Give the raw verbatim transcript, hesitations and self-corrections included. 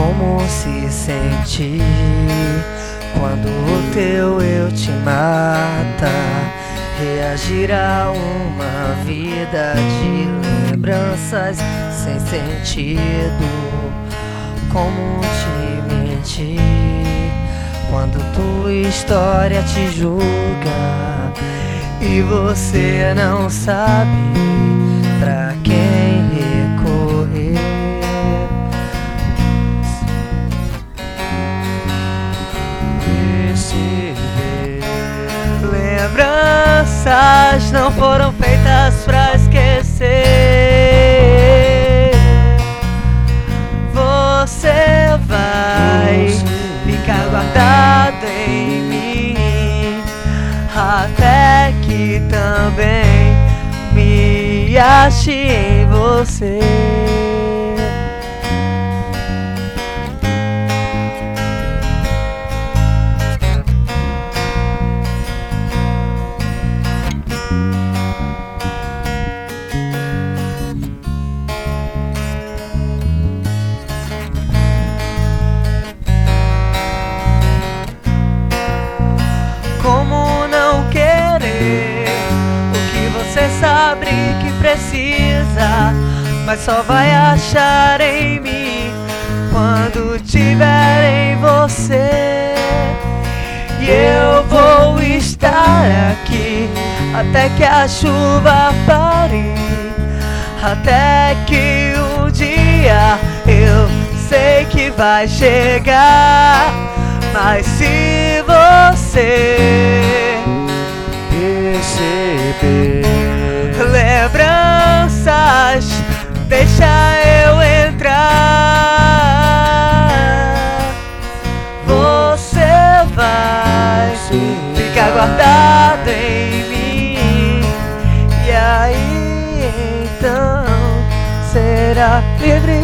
Como se sente quando o teu eu te mata? Reagir a uma vida de lembranças sem sentido. Como te mentir quando tua história te julga e você não sabe pra quem recorrer? Lembranças não foram feitas pra esquecer. Você vai ficar guardado em mim, até que também me ache em você. Como não querer o que você sabe que precisa, mas só vai achar em mim quando tiver em você. E eu vou estar aqui até que a chuva pare, até que um dia eu sei que vai chegar. Mas se você perceber lembranças, deixa eu entrar. Você vai ficar guardado em mim, e aí então será livre.